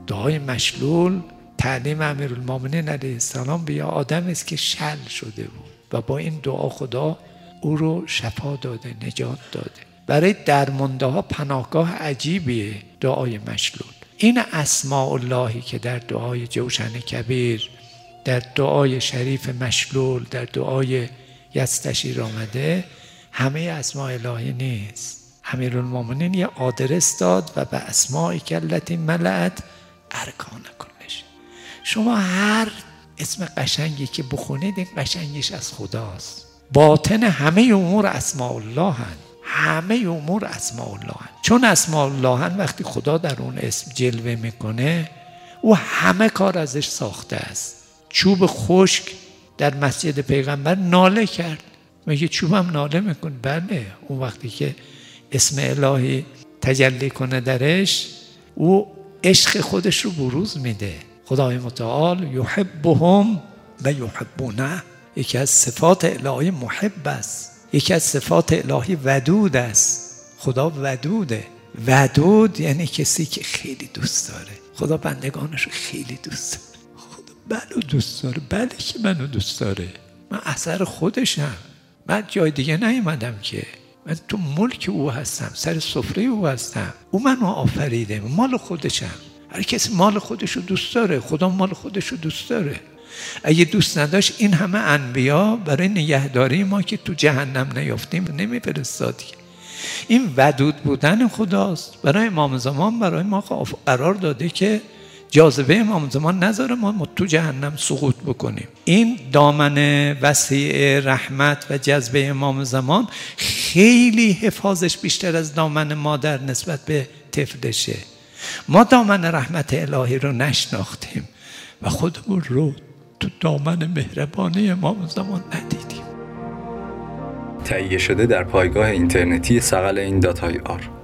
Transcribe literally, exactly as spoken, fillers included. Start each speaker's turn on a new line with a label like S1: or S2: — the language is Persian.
S1: دعای مشلول تعلیم امیرالمومنین علیه السلام به یه آدم است که شل شده بود و با این دعا خدا او رو شفا داده، نجات داده. برای درمانده ها پناهگاه عجیبیه دعای مشلول. این اسماء اللهی که در دعای جوشن کبیر، در دعای شریف مشلول، در دعای یستشیر آمده، همه اسماء الهی نیست. امیرالمومنین یه آدرس داد و به اسماء کلتی ملأت ارکان کلش. شما هر اسم قشنگی که بخونید این قشنگیش از خداست. باطن همه امور اسماء الله هن. همه امور اسماء الله هن. چون اسماء الله هن وقتی خدا در اون اسم جلوه میکنه او همه کار ازش ساخته است. چوب خشک در مسجد پیغمبر ناله کرد. میگه چوبم ناله میکنه. بله، اون وقتی که اسم الهی تجلی کنه درش او عشق خودش رو بروز میده. خدای متعال یحبهم و یحبونه. یکی از صفات الهی محب است. یکی از صفات الهی ودود است. خدا ودوده. ودود یعنی کسی که خیلی دوست داره. خدا بندگانش رو خیلی دوست داره. خدا منو دوست داره. بله که منو دوست داره. من اثر خودشم. من جای دیگه نیومدم که. من تو ملک او هستم، سر سفره او هستم. او منو آفریده، مال خودشم. هر کسی مال خودشو دوست داره. خدا مال خودشو دوست داره. اگه دوست نداشت این همه انبیا برای نگهداری ما که تو جهنم نیافتیم نمیفرستاد. این ودود بودن خداست. برای امام زمان برای ما قرار داده که جاذبه امام زمان نذاره ما تو جهنم سقوط بکنیم. این دامن وسیع رحمت و جذبه امام زمان خیلی حفاظش بیشتر از دامن مادر نسبت به طفلشه. ما دامن رحمت الهی رو نشناختیم و خودمون رو تو دامن مهربانی امام زمان ندیدیم.
S2: تهیه شده در پایگاه اینترنتی ثقل این دات آی آر.